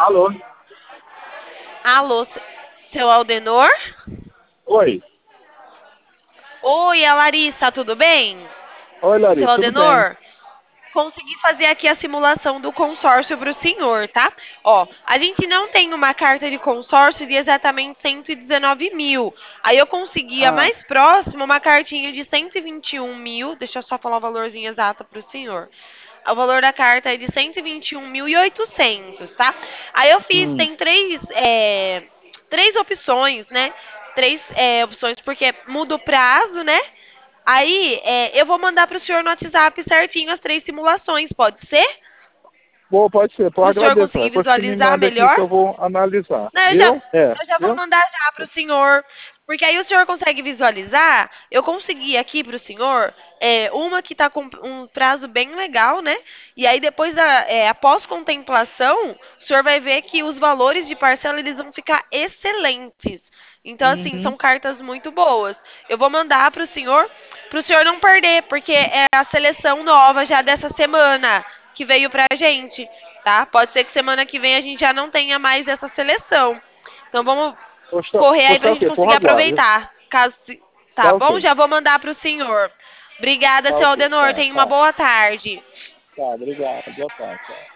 Alô? Alô, seu Aldenor? Oi. Oi, é a Larissa, tudo bem? Oi, Seu Larissa, tudo bem? Aldenor, consegui fazer aqui a simulação do consórcio para o senhor, tá? Ó, a gente não tem uma carta de consórcio de exatamente 119 mil. Aí eu consegui a Ah, mais próxima, uma cartinha de 121 mil. Deixa eu só falar o valorzinho exato para o senhor. O valor da carta é de 121.800, tá? Aí eu fiz, hum. tem três opções, né? Três opções, porque muda o prazo, né? Aí eu vou mandar para o senhor no WhatsApp certinho as três simulações, pode ser? Bom, pode ser, Para pode o senhor agradecer. conseguir Depois você me visualizar manda aqui melhor? que eu vou analisar. Não, Viu? eu já vou Viu? mandar já para o senhor, porque aí o senhor consegue visualizar. Eu consegui aqui para o senhor uma que está com um prazo bem legal, né? E aí depois, após contemplação, o senhor vai ver que os valores de parcela eles vão ficar excelentes. Então, assim, Uhum. são cartas muito boas. Eu vou mandar para o senhor não perder, porque é a seleção nova já dessa semana que veio pra gente, tá? Pode ser que semana que vem a gente já não tenha mais essa seleção. Então vamos correr aí Você pra é o gente quê? Por conseguir aguardo. aproveitar. Tá Tá bom? ok. Já vou mandar pro senhor. Obrigada, Tá seu ok. Aldenor. Tá, Tenha uma tá. boa tarde. Tá, obrigado. Boa tarde. Tá.